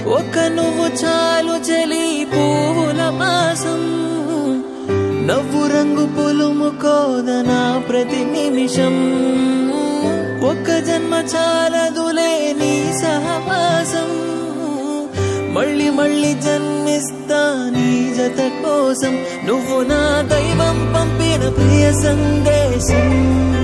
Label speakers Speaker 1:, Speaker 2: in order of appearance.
Speaker 1: ఒక్క నువ్వు చాలు చలి పువ్వుల మాసం నవ్వు రంగు పులుముకోదనా ప్రతి నిమిషం ఒక్క జన్మ చాలదులే నీ సహవాసం మళ్ళీ మళ్ళీ జన్మిస్తా నీ జత కోసం నువ్వు నా దైవం పంపిన ప్రియ సందేశం